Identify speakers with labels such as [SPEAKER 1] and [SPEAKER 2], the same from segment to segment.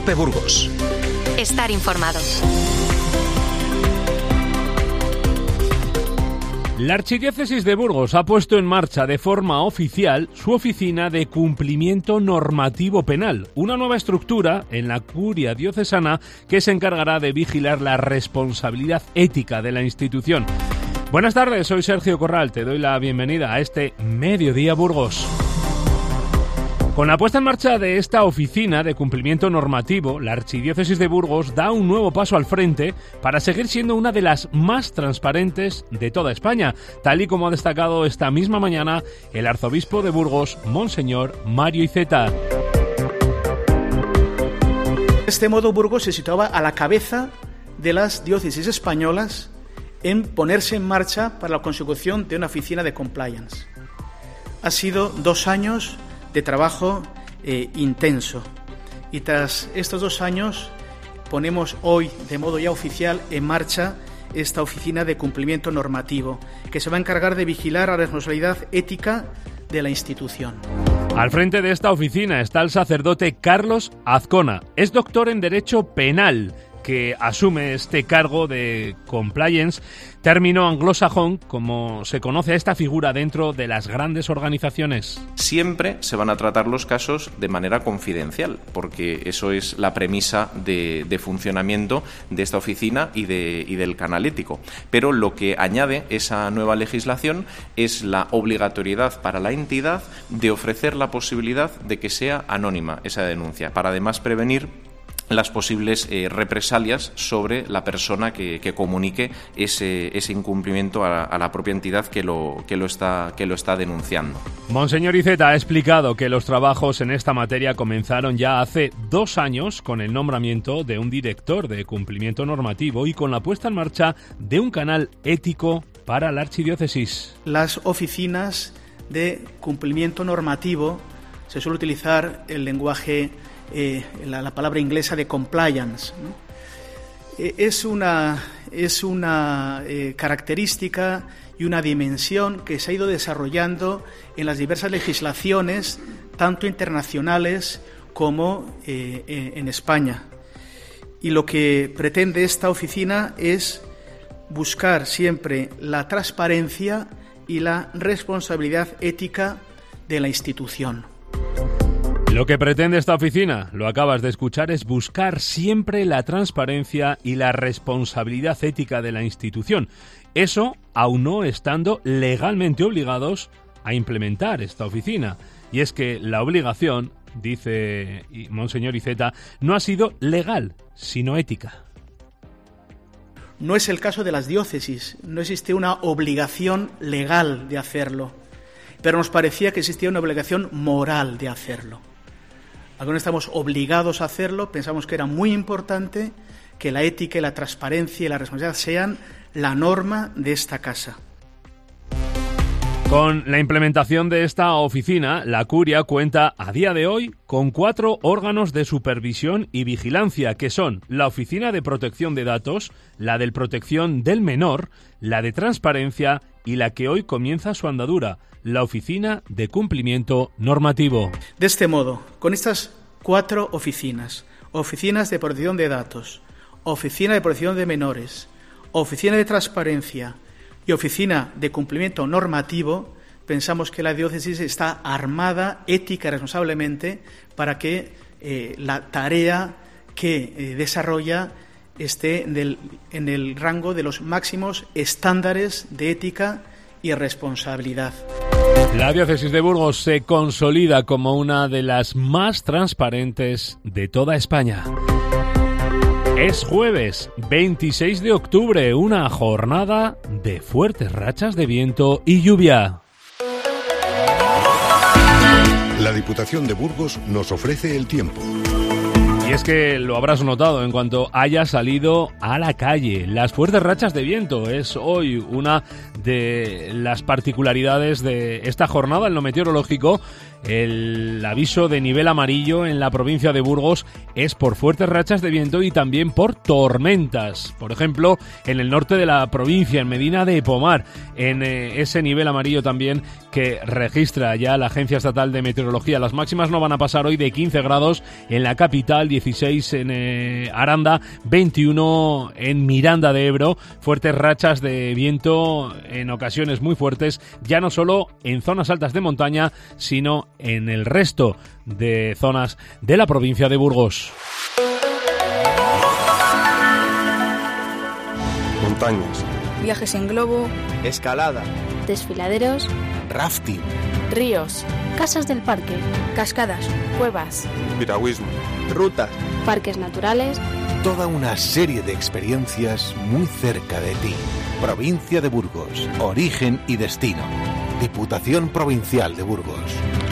[SPEAKER 1] Cope Burgos.
[SPEAKER 2] Estar informado.
[SPEAKER 3] La Archidiócesis de Burgos ha puesto en marcha de forma oficial su oficina de cumplimiento normativo penal, una nueva estructura en la curia diocesana que se encargará de vigilar la responsabilidad ética de la institución. Buenas tardes, soy Sergio Corral, te doy la bienvenida a este Mediodía Burgos. Con la puesta en marcha de esta oficina de cumplimiento normativo, la Archidiócesis de Burgos da un nuevo paso al frente para seguir siendo una de las más transparentes de toda España, tal y como ha destacado esta misma mañana el arzobispo de Burgos, Monseñor Mario Iceta.
[SPEAKER 4] De este modo, Burgos se situaba a la cabeza de las diócesis españolas en ponerse en marcha para la consecución de una oficina de compliance. Ha sido 2 años de trabajo intenso, y tras estos 2 años ponemos hoy de modo ya oficial en marcha esta oficina de cumplimiento normativo que se va a encargar de vigilar la responsabilidad ética de la institución.
[SPEAKER 3] Al frente de esta oficina está el sacerdote Carlos Azcona. Es doctor en Derecho Penal, que asume este cargo de compliance, término anglosajón, como se conoce a esta figura dentro de las grandes organizaciones.
[SPEAKER 5] Siempre se van a tratar los casos de manera confidencial, porque eso es la premisa de funcionamiento de esta oficina y del canal ético. Pero lo que añade esa nueva legislación es la obligatoriedad para la entidad de ofrecer la posibilidad de que sea anónima esa denuncia, para además prevenir las posibles represalias sobre la persona que comunique ese incumplimiento a la propia entidad que lo está denunciando.
[SPEAKER 3] Monseñor Iceta ha explicado que los trabajos en esta materia comenzaron ya hace 2 años con el nombramiento de un director de cumplimiento normativo y con la puesta en marcha de un canal ético para la archidiócesis.
[SPEAKER 4] Las oficinas de cumplimiento normativo, se suele utilizar el lenguaje la palabra inglesa de compliance, ¿no? Es una característica y una dimensión que se ha ido desarrollando en las diversas legislaciones, tanto internacionales como en España. Y lo que pretende esta oficina es buscar siempre la transparencia y la responsabilidad ética de la institución.
[SPEAKER 3] Lo que pretende esta oficina, lo acabas de escuchar, es buscar siempre la transparencia y la responsabilidad ética de la institución. Eso, aun no estando legalmente obligados a implementar esta oficina. Y es que la obligación, dice Monseñor Iceta, no ha sido legal, sino ética.
[SPEAKER 4] No es el caso de las diócesis, no existe una obligación legal de hacerlo, pero nos parecía que existía una obligación moral de hacerlo. Algunos estamos obligados a hacerlo, pensamos que era muy importante que la ética y la transparencia y la responsabilidad sean la norma de esta casa.
[SPEAKER 3] Con la implementación de esta oficina, la Curia cuenta a día de hoy con 4 órganos de supervisión y vigilancia, que son la Oficina de Protección de Datos, la de Protección del Menor, la de Transparencia y la que hoy comienza su andadura, la Oficina de Cumplimiento Normativo.
[SPEAKER 4] De este modo, con estas 4 oficinas de protección de datos, Oficina de Protección de Menores, Oficina de Transparencia y Oficina de Cumplimiento Normativo, pensamos que la diócesis está armada ética y responsablemente para que la tarea que desarrolla esté en el rango de los máximos estándares de ética y responsabilidad.
[SPEAKER 3] La diócesis de Burgos se consolida como una de las más transparentes de toda España. Es jueves 26 de octubre, una jornada de fuertes rachas de viento y lluvia.
[SPEAKER 1] La Diputación de Burgos nos ofrece el tiempo.
[SPEAKER 3] Y es que lo habrás notado en cuanto hayas salido a la calle. Las fuertes rachas de viento es hoy una de las particularidades de esta jornada en lo meteorológico. El aviso de nivel amarillo en la provincia de Burgos es por fuertes rachas de viento y también por tormentas. Por ejemplo, en el norte de la provincia, en Medina de Pomar, en ese nivel amarillo también que registra ya la Agencia Estatal de Meteorología. Las máximas no van a pasar hoy de 15 grados en la capital, 16 en Aranda, 21 en Miranda de Ebro. Fuertes rachas de viento, en ocasiones muy fuertes, ya no solo en zonas altas de montaña, sino en el resto de zonas de la provincia de Burgos.
[SPEAKER 6] Montañas,
[SPEAKER 7] viajes en globo,
[SPEAKER 6] escalada,
[SPEAKER 7] desfiladeros,
[SPEAKER 6] rafting,
[SPEAKER 7] ríos, casas del parque, cascadas, cuevas,
[SPEAKER 6] piragüismo, rutas,
[SPEAKER 7] parques naturales.
[SPEAKER 8] Toda una serie de experiencias muy cerca de ti. Provincia de Burgos, origen y destino. Diputación Provincial de Burgos.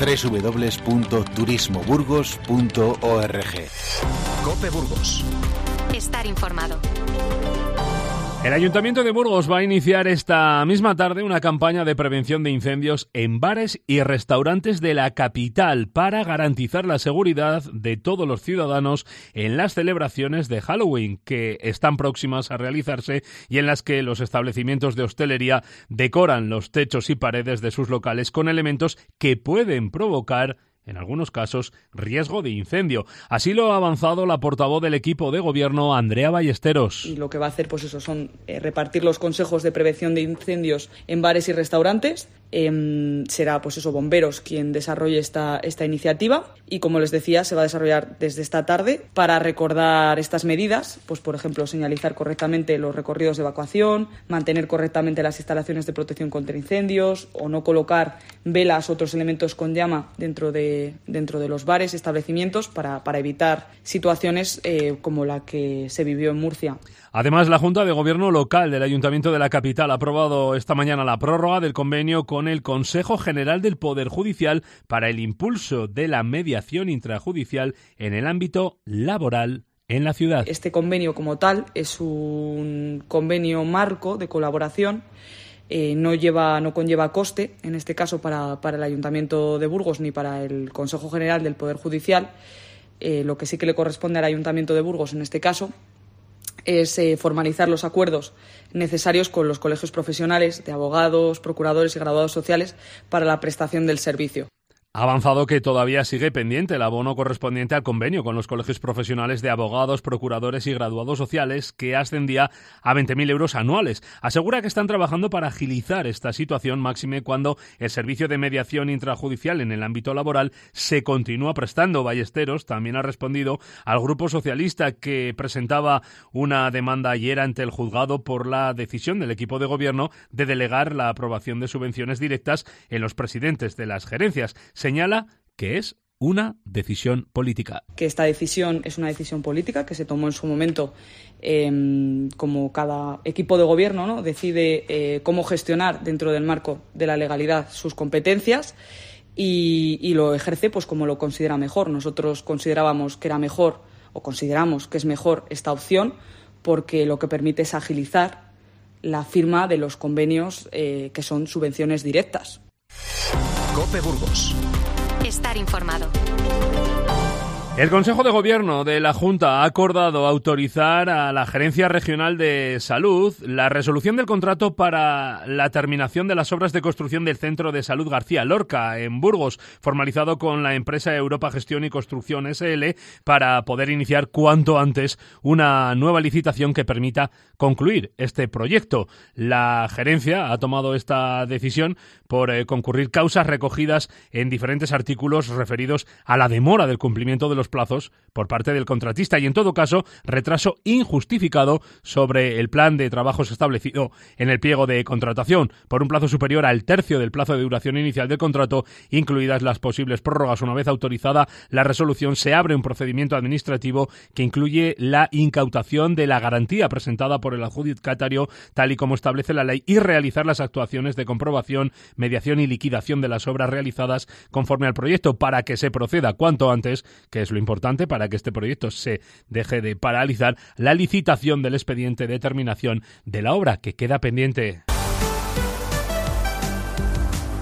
[SPEAKER 8] www.turismoburgos.org.
[SPEAKER 1] COPE Burgos.
[SPEAKER 2] Estar informado.
[SPEAKER 3] El Ayuntamiento de Burgos va a iniciar esta misma tarde una campaña de prevención de incendios en bares y restaurantes de la capital para garantizar la seguridad de todos los ciudadanos en las celebraciones de Halloween que están próximas a realizarse y en las que los establecimientos de hostelería decoran los techos y paredes de sus locales con elementos que pueden provocar, en algunos casos, riesgo de incendio. Así lo ha avanzado la portavoz del equipo de gobierno, Andrea Ballesteros.
[SPEAKER 9] Y lo que va a hacer, pues eso, son repartir los consejos de prevención de incendios en bares y restaurantes. Será, pues eso, bomberos quien desarrolle esta iniciativa. Y como les decía, se va a desarrollar desde esta tarde para recordar estas medidas. Pues, por ejemplo, señalizar correctamente los recorridos de evacuación, mantener correctamente las instalaciones de protección contra incendios o no colocar velas u otros elementos con llama dentro de los bares, establecimientos, para evitar situaciones como la que se vivió en Murcia.
[SPEAKER 3] Además, la Junta de Gobierno Local del Ayuntamiento de la capital ha aprobado esta mañana la prórroga del convenio con el Consejo General del Poder Judicial para el impulso de la mediación intrajudicial en el ámbito laboral en la ciudad.
[SPEAKER 9] Este convenio como tal es un convenio marco de colaboración. No conlleva coste, en este caso para el Ayuntamiento de Burgos ni para el Consejo General del Poder Judicial. Lo que sí que le corresponde al Ayuntamiento de Burgos en este caso es formalizar los acuerdos necesarios con los colegios profesionales de abogados, procuradores y graduados sociales para la prestación del servicio.
[SPEAKER 3] Ha avanzado que todavía sigue pendiente el abono correspondiente al convenio con los colegios profesionales de abogados, procuradores y graduados sociales, que ascendía a 20.000 euros anuales. Asegura que están trabajando para agilizar esta situación, máxime cuando el servicio de mediación intrajudicial en el ámbito laboral se continúa prestando. Ballesteros también ha respondido al Grupo Socialista, que presentaba una demanda ayer ante el juzgado por la decisión del equipo de gobierno de delegar la aprobación de subvenciones directas en los presidentes de las gerencias. Señala que es una decisión política.
[SPEAKER 9] Que esta decisión es una decisión política que se tomó en su momento, como cada equipo de gobierno, ¿no?, decide cómo gestionar dentro del marco de la legalidad sus competencias y lo ejerce pues como lo considera mejor. Nosotros considerábamos que era mejor, o consideramos que es mejor esta opción, porque lo que permite es agilizar la firma de los convenios que son subvenciones directas.
[SPEAKER 1] COPE Burgos.
[SPEAKER 2] Estar informado.
[SPEAKER 3] El Consejo de Gobierno de la Junta ha acordado autorizar a la Gerencia Regional de Salud la resolución del contrato para la terminación de las obras de construcción del Centro de Salud García Lorca en Burgos, formalizado con la empresa Europa Gestión y Construcción SL, para poder iniciar cuanto antes una nueva licitación que permita concluir este proyecto. La gerencia ha tomado esta decisión por concurrir causas recogidas en diferentes artículos referidos a la demora del cumplimiento de los plazos por parte del contratista y, en todo caso, retraso injustificado sobre el plan de trabajos establecido en el pliego de contratación por un plazo superior al tercio del plazo de duración inicial del contrato, incluidas las posibles prórrogas. Una vez autorizada la resolución, se abre un procedimiento administrativo que incluye la incautación de la garantía presentada por el adjudicatario, tal y como establece la ley, y realizar las actuaciones de comprobación, mediación y liquidación de las obras realizadas conforme al proyecto, para que se proceda cuanto antes, que es lo importante, para que este proyecto se deje de paralizar, la licitación del expediente de terminación de la obra, que queda pendiente.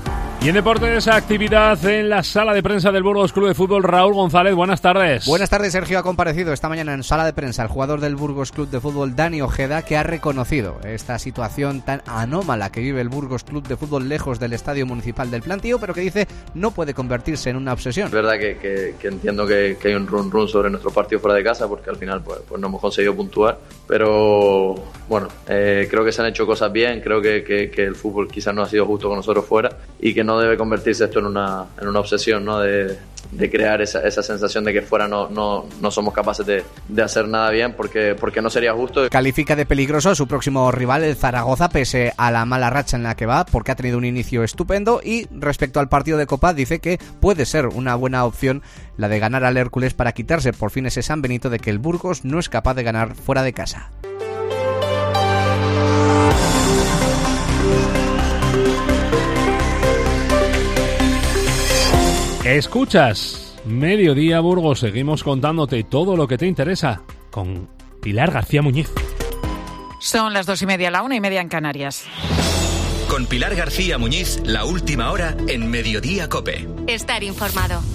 [SPEAKER 3] Y en deportes, actividad en la sala de prensa del Burgos Club de Fútbol. Raúl González, buenas tardes.
[SPEAKER 10] Buenas tardes, Sergio. Ha comparecido esta mañana en sala de prensa el jugador del Burgos Club de Fútbol, Dani Ojeda, que ha reconocido esta situación tan anómala que vive el Burgos Club de Fútbol lejos del estadio municipal del Plantío, pero que dice no puede convertirse en una obsesión.
[SPEAKER 11] Es verdad que entiendo que hay un run sobre nuestro partido fuera de casa, porque al final pues no hemos conseguido puntuar, pero bueno, creo que se han hecho cosas bien, creo que el fútbol quizás no ha sido justo con nosotros fuera y que no debe convertirse esto en una obsesión, ¿no? De crear esa sensación de que fuera no somos capaces de hacer nada bien porque no sería justo.
[SPEAKER 10] Califica de peligroso a su próximo rival, el Zaragoza, pese a la mala racha en la que va, porque ha tenido un inicio estupendo, y respecto al partido de Copa dice que puede ser una buena opción la de ganar al Hércules para quitarse por fin ese San Benito de que el Burgos no es capaz de ganar fuera de casa.
[SPEAKER 3] Escuchas Mediodía Burgos, seguimos contándote todo lo que te interesa con Pilar García Muñiz.
[SPEAKER 12] Son las 2:30, la 1:30 en Canarias.
[SPEAKER 13] Con Pilar García Muñiz, la última hora en Mediodía COPE.
[SPEAKER 2] Estar informado.